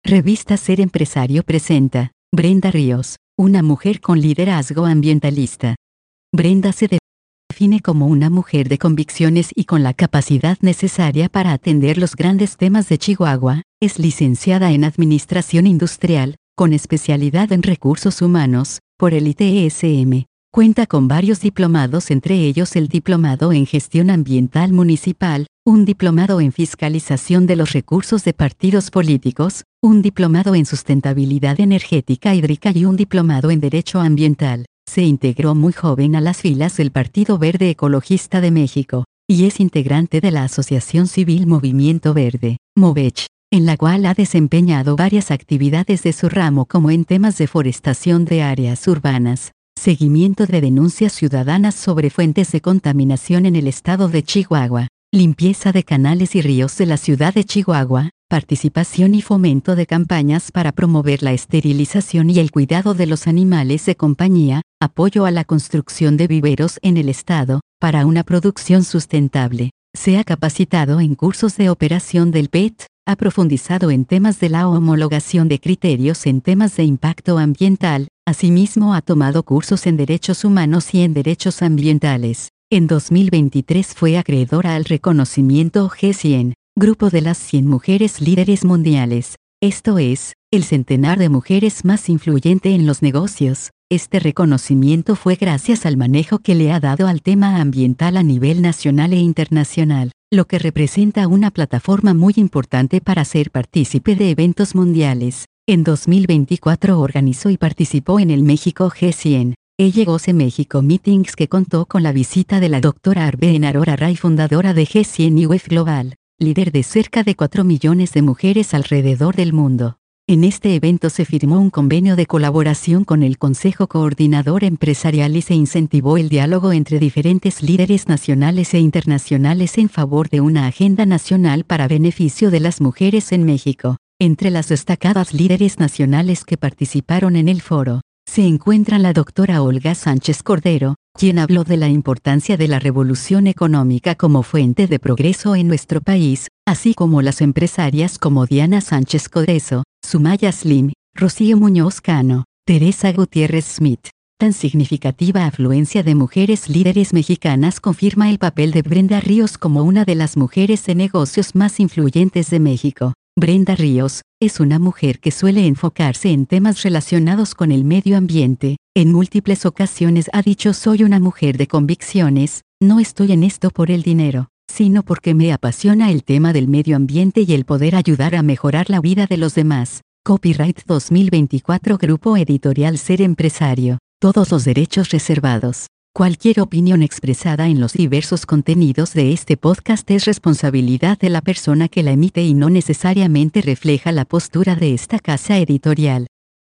Revista Ser Empresario presenta, Brenda Ríos, una mujer con liderazgo ambientalista. Brenda se define como una mujer de convicciones y con la capacidad necesaria para atender los grandes temas de Chihuahua. Es licenciada en Administración Industrial, con especialidad en Recursos Humanos, por el ITSM. Cuenta con varios diplomados, entre ellos el Diplomado en Gestión Ambiental Municipal, un diplomado en Fiscalización de los Recursos de Partidos Políticos, un diplomado en Sustentabilidad Energética Hídrica y un diplomado en Derecho Ambiental. Se integró muy joven a las filas del Partido Verde Ecologista de México, y es integrante de la Asociación Civil Movimiento Verde, MOVECH, en la cual ha desempeñado varias actividades de su ramo, como en temas de forestación de áreas urbanas, seguimiento de denuncias ciudadanas sobre fuentes de contaminación en el estado de Chihuahua, limpieza de canales y ríos de la ciudad de Chihuahua, participación y fomento de campañas para promover la esterilización y el cuidado de los animales de compañía, apoyo a la construcción de viveros en el estado, para una producción sustentable. Se ha capacitado en cursos de operación del PET, ha profundizado en temas de la homologación de criterios en temas de impacto ambiental. Asimismo ha tomado cursos en derechos humanos y en derechos ambientales. En 2023 fue acreedora al reconocimiento G100, Grupo de las 100 Mujeres Líderes Mundiales, esto es, el centenar de mujeres más influyente en los negocios. Este reconocimiento fue gracias al manejo que le ha dado al tema ambiental a nivel nacional e internacional, lo que representa una plataforma muy importante para ser partícipe de eventos mundiales. En 2024 organizó y participó en el México G100, ELLEGOSE México Meetings, que contó con la visita de la doctora Arben Arora Ray, fundadora de G100 y WEF Global, líder de cerca de 4 millones de mujeres alrededor del mundo. En este evento se firmó un convenio de colaboración con el Consejo Coordinador Empresarial y se incentivó el diálogo entre diferentes líderes nacionales e internacionales en favor de una agenda nacional para beneficio de las mujeres en México. Entre las destacadas líderes nacionales que participaron en el foro, se encuentran la doctora Olga Sánchez Cordero, quien habló de la importancia de la revolución económica como fuente de progreso en nuestro país, así como las empresarias como Diana Sánchez Codeso, Sumaya Slim, Rocío Muñoz Cano, Teresa Gutiérrez Smith. Tan significativa afluencia de mujeres líderes mexicanas confirma el papel de Brenda Ríos como una de las mujeres de negocios más influyentes de México. Brenda Ríos es una mujer que suele enfocarse en temas relacionados con el medio ambiente. En múltiples ocasiones ha dicho: soy una mujer de convicciones, no estoy en esto por el dinero, sino porque me apasiona el tema del medio ambiente y el poder ayudar a mejorar la vida de los demás. Copyright 2024 Grupo Editorial Ser Empresario. Todos los derechos reservados. Cualquier opinión expresada en los diversos contenidos de este podcast es responsabilidad de la persona que la emite y no necesariamente refleja la postura de esta casa editorial.